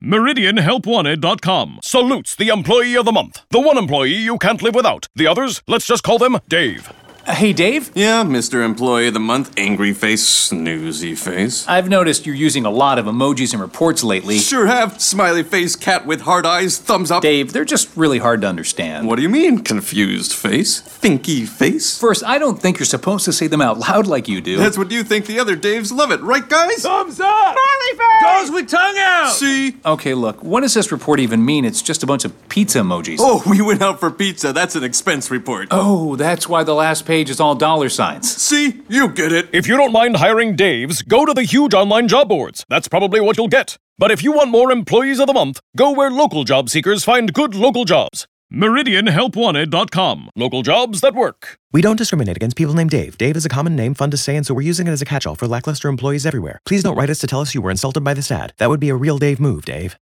MeridianHelpWanted.com salutes the employee of the month. The one employee you can't live without. The others, let's just call them Dave. Hey, Dave? Yeah, Mr. Employee of the Month, angry face, snoozy face. I've noticed you're using a lot of emojis in reports lately. Sure have. Smiley face, cat with hard eyes, thumbs up. Dave, they're just really hard to understand. What do you mean, confused face? Thinky face? First, I don't think you're supposed to say them out loud like you do. That's what you think. The other Daves love it, right, guys? Thumbs up! Smiley face! Goes with tongue out! See? Okay, look, what does this report even mean? It's just a bunch of pizza emojis. Oh, we went out for pizza. That's an expense report. Oh, that's why the last page is all dollar signs. See? You get it. If you don't mind hiring Daves, go to the huge online job boards. That's probably what you'll get. But if you want more employees of the month, go where local job seekers find good local jobs. MeridianHelpWanted.com. Local jobs that work. We don't discriminate against people named Dave. Dave is a common name, fun to say, and so we're using it as a catch-all for lackluster employees everywhere. Please don't write us to tell us you were insulted by this ad. That would be a real Dave move, Dave.